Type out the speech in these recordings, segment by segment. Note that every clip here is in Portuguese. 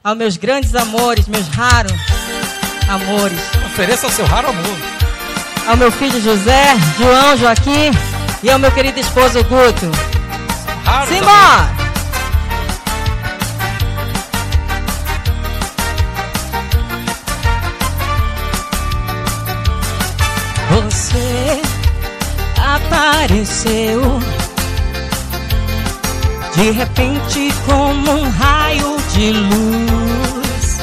aos meus grandes amores, meus raros amores. Ofereça o seu raro amor. Ao meu filho José, João, Joaquim e ao meu querido esposo Guto. Simbora! Você apareceu de repente como um raio de luz.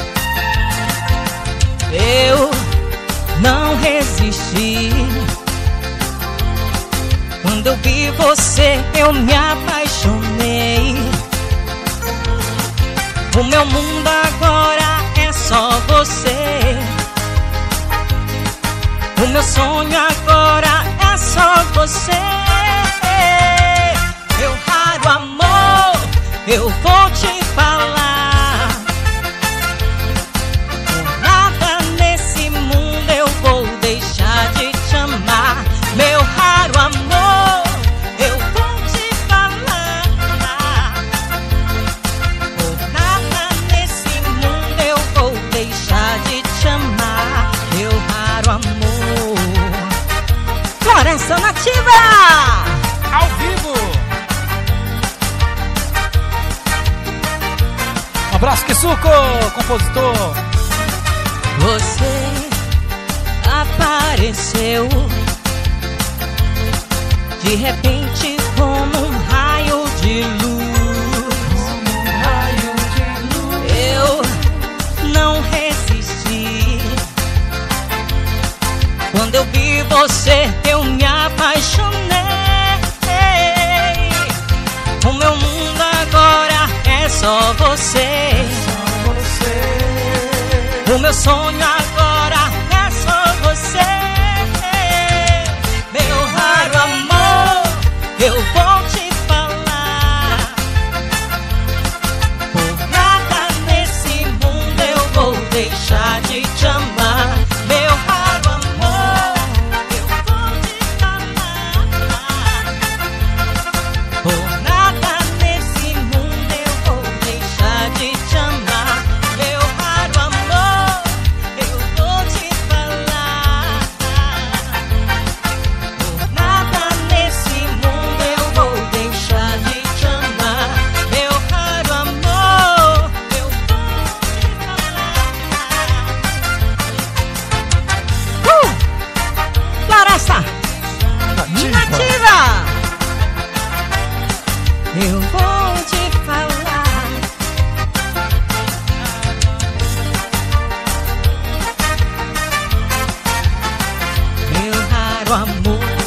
Eu não resisti. Quando eu vi você, eu me apaixonei. O meu mundo agora é só você. O meu sonho agora é só você. Meu raro amor, eu vou te falar. Por nada nesse mundo eu vou deixar de te amar. Meu raro amor, eu vou te falar. Por nada nesse mundo eu vou deixar de te amar. Meu raro amor. Floresta Nativa! Ao vivo! Um abraço, Kisuko, compositor! Você apareceu de repente como um raio de luz. Eu não resisti. Quando eu vi você, eu me apaixonei. O meu mundo agora é só você. O meu sonho agora é só você. Meu raro amor, eu vou te falar. Por nada nesse mundo eu vou deixar de te amar. Meu raro amor, eu vou te falar. Por nada nesse mundo eu vou deixar de te amar. Meu raro amor, eu vou te falar. Por nada nesse mundo eu vou deixar de te amar. Meu raro amor, eu vou te falar. Floresta Nativa! Eu vou te falar. Meu raro amor.